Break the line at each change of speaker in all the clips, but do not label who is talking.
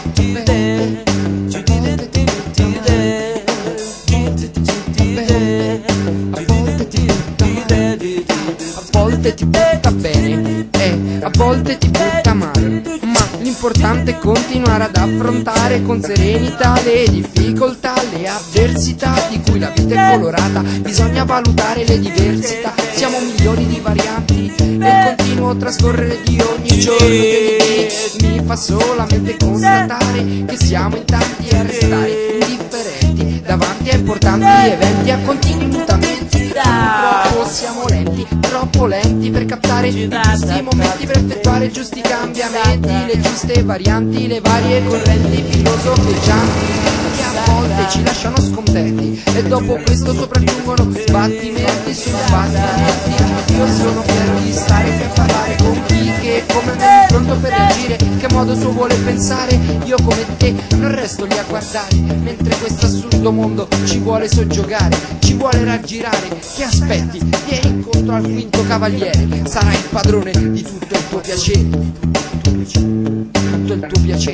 A volte ti butta bene e a volte ti butta male, ma l'importante è continuare ad affrontare con serenità le difficoltà, le avversità di cui la vita è colorata. Bisogna valutare le diversità, siamo milioni di varianti nel continuo trascorrere di ogni giorno mi fa solamente constatare che siamo in tanti a restare indifferenti davanti a importanti eventi, a continui mutamenti. Purtroppo siamo lenti, troppo lenti per captare i giusti momenti, per effettuare giusti cambiamenti, le giuste varianti, le varie correnti filosofeggianti che a volte ci lasciano scontenti e dopo questo sopraggiungono sbattimenti su sbattimenti. Io sono fiero di stare per parlare con chi che come me è pronto per reagire, che modo suo vuole pensare. Io come te non resto lì a guardare mentre questo assurdo mondo ci vuole soggiogare, ci vuole raggirare. Che aspetti? Vieni incontro al quinto cavaliere, sarai il padrone di tutto il tuo piacere, tutto il tuo piacere.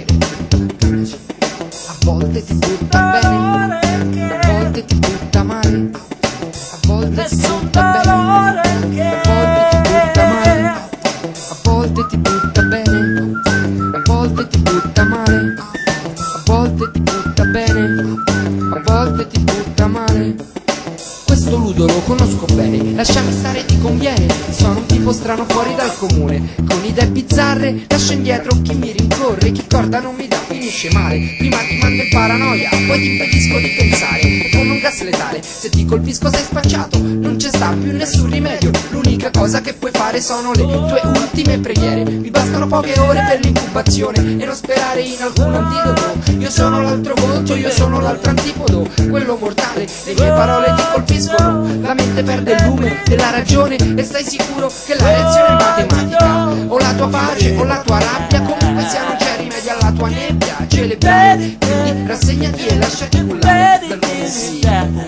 A volte ti butta bene, a volte ti butta male, a volte ti butta bene, a volte ti butta male, a volte ti butta bene, a volte ti butta male, a volte ti butta bene, a volte ti butta male. Questo ludo lo conosco bene, lasciami stare ti conviene. Sono un tipo strano fuori dal comune, con idee bizzarre, lascio indietro chi mi rincorre. Chi corda non mi dà finisce male, prima ti mando in paranoia, poi ti impedisco di pensare. Con un gas letale, se ti colpisco sei spacciato, non c'è sta più nessun rimedio. L'unica cosa che puoi fare sono le tue ultime preghiere. Mi bastano poche ore per l'incubazione e non sperare in alcun antidoto. Io sono l'altro volto, io sono l'altro antipodo, quello mortale. Le mie parole ti colpiscono, la mente perde il lume della ragione e stai sicuro che la reazione è matematica. O la tua pace o la tua rabbia, comunque sia non c'è rimedio alla tua nebbia celebrare. Quindi rassegnati e lasciati cullare dal nuovo sì,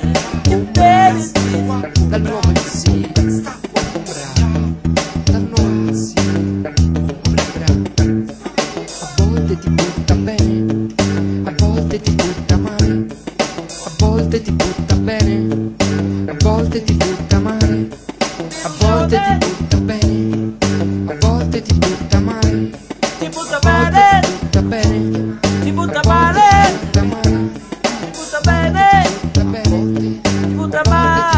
dal nuovo sì, dal nuovo sì. A volte ti butta bene, a volte ti butta male, a volte ti butta bene, a volte ti butta male, a volte ti butta bene, a volte ti butta male,
Ti butta bene,
ti butta bene,
ti butta male,
butta male,
ti butta bene,
butta bene,
ti butta male.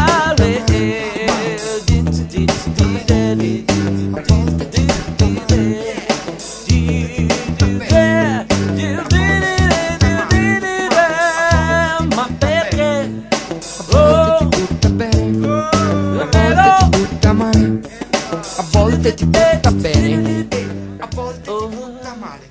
Ma perché?
a volte ti butta bene, a volte ti butta male.